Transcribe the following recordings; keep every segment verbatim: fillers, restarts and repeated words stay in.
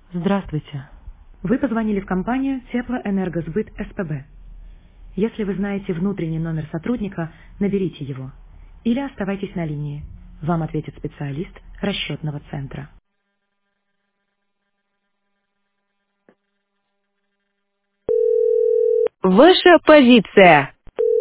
Здравствуйте. Вы позвонили в компанию Теплоэнергосбыт СПБ. Если вы знаете внутренний номер сотрудника, наберите его. Или оставайтесь на линии. Вам ответит специалист расчетного центра. Ваша позиция.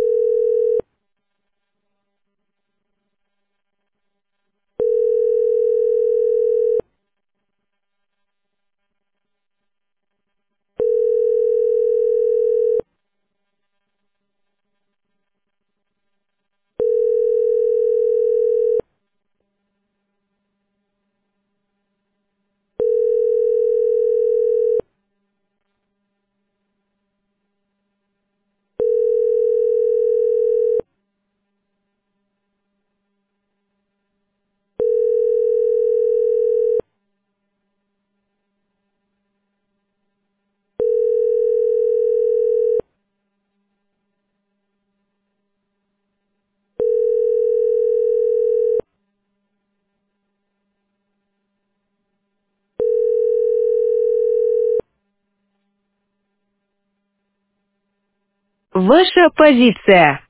Ваша позиция.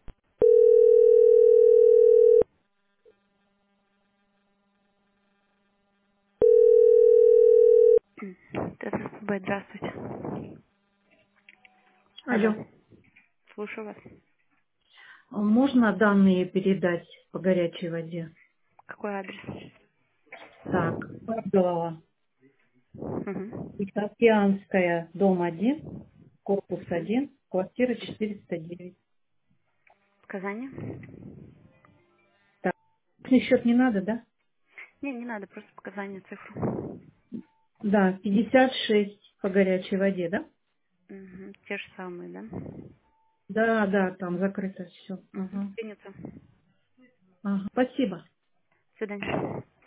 Это СПБ, здравствуйте. Алло, Алло, слушаю вас. можно данные передать по горячей воде? Какой адрес? Так, Павлова, Угу. Океанская, дом один, корпус один, квартира четыреста девять. Сказание? Так, счет не надо, да? Не, не надо, просто показания, цифру. Да, пятьдесят шесть по горячей воде, да? Угу. Те же самые, да? Да, да, там закрыто все. Угу. Ага. Принято. Ага. Спасибо. До свидания.